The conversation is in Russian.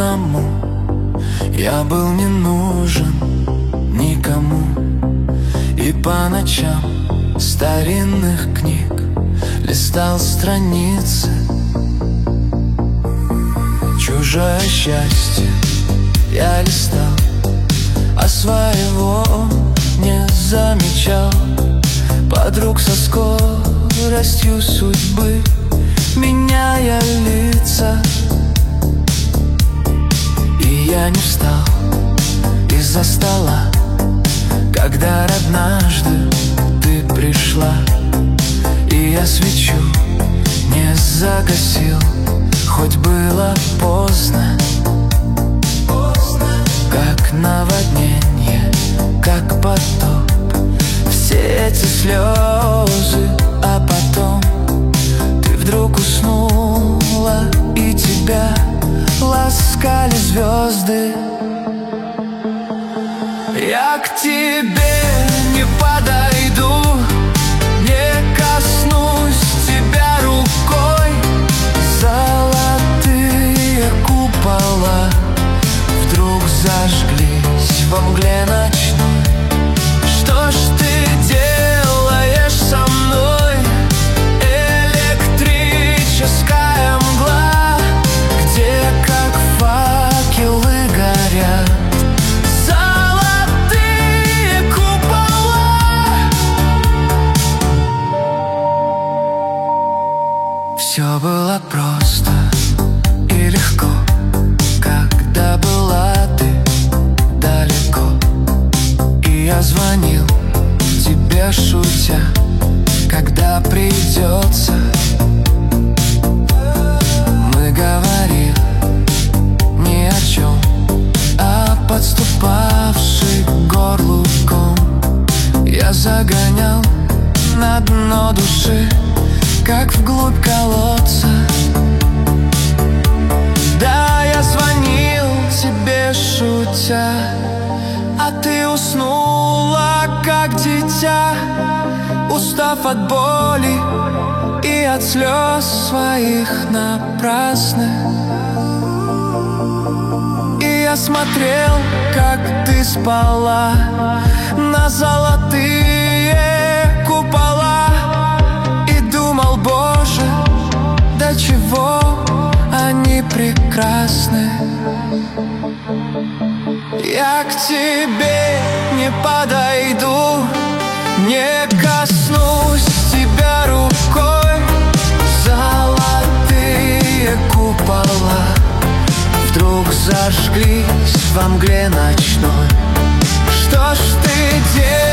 одному. Я был не нужен никому. И по ночам старинных книг листал страницы. Чужое счастье я листал, а своего не замечал. Подруг со скоростью судьбы, меняя лица. И я не встал из-за стола, когда однажды ты пришла. И я свечу не загасил, хоть было поздно. Как наводнение, как потоп, все эти слезы, а потом ты вдруг уснула, и тебя ласкали звезды. Я к тебе не подойду, не коснусь тебя рукой. Золотые купола вдруг зажглись во мгле ночной. Что ж ты делаешь со мной? Электрическая мгла, где как факелы горят золотые купола. Все было просто и легко, когда была ты далеко. И я звонил тебе шутя, когда придется. Мы говорили ни о чем, а подступавший к горлу ком я загонял на дно души, как вглубь колодца. Да, я звонил тебе шутя, а ты уснула, как дитя, устав от боли и от слез своих напрасных. И я смотрел, как ты спала на золотые купола, и думал: Боже, до чего они прекрасны. Я к тебе не подойду, не коснусь тебя рукой. Золотые купола вдруг зажглись во мгле ночной. Что ж ты делаешь?